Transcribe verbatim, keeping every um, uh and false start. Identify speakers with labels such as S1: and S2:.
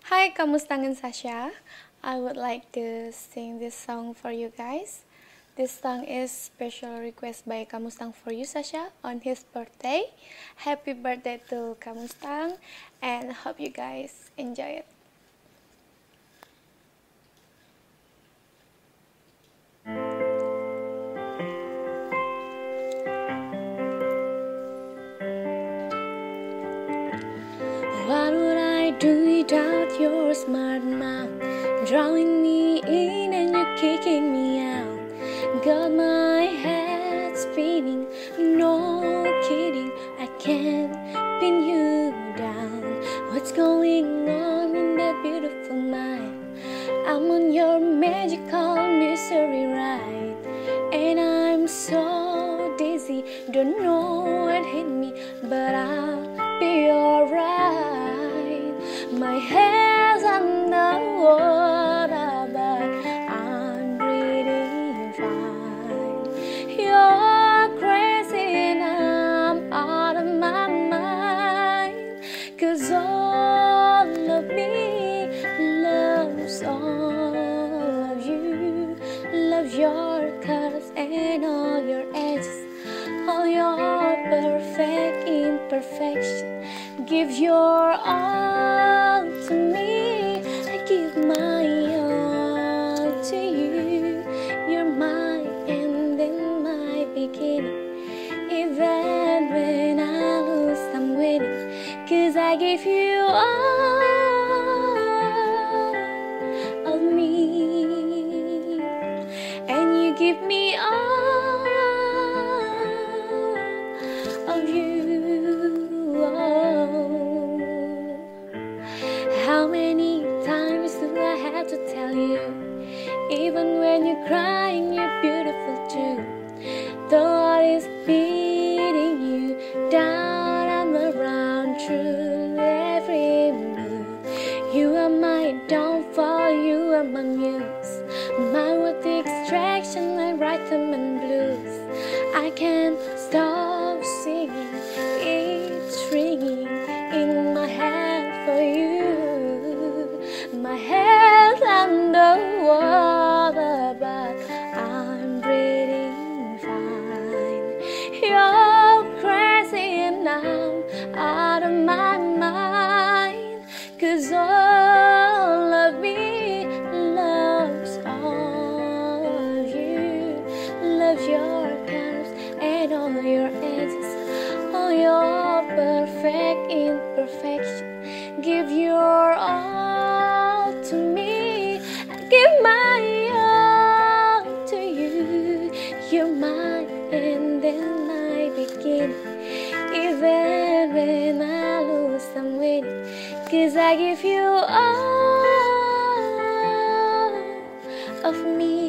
S1: Hi, Kamustang and Sasha. I would like to sing this song for you guys. This song is special request by Kamustang for you, Sasha, on his birthday. Happy birthday to Kamustang, and hope you guys enjoy it. What would I do without your smart mouth, drawing me in and you kicking me out? Got my head spinning, no kidding, I can't pin you down. What's going on in that beautiful mind? I'm on your magical mystery ride, and I'm so dizzy, don't know what hit me, but I'll be alright. My head's underwater, but I'm breathing fine. You're crazy and I'm out of my mind, 'cause all of me loves all of you. Love your curves and all your edges, all your perfect imperfection. Give your all to me, I give my all to you. You're my end and my beginning. Even when I lose, I'm winning, 'cause I give you all of me, and you give me all of you. How many times do I have to tell you? Even when you're crying, you're beautiful too. The heart is beating you down and around through every move. You are my downfall, you are my muse, my word extraction, my rhythm and blues. I can't stop singing, it's ringing in my head for you. My head underwater, but I'm breathing fine. You're crazy and I'm out of my mind, 'cause all of me loves all of you. Love your curves and all your edges, all your perfect imperfection. Give your all to me, I give my all to you. You're my end and my beginning. Even when I lose, I'm winning, 'cause I give you all of me.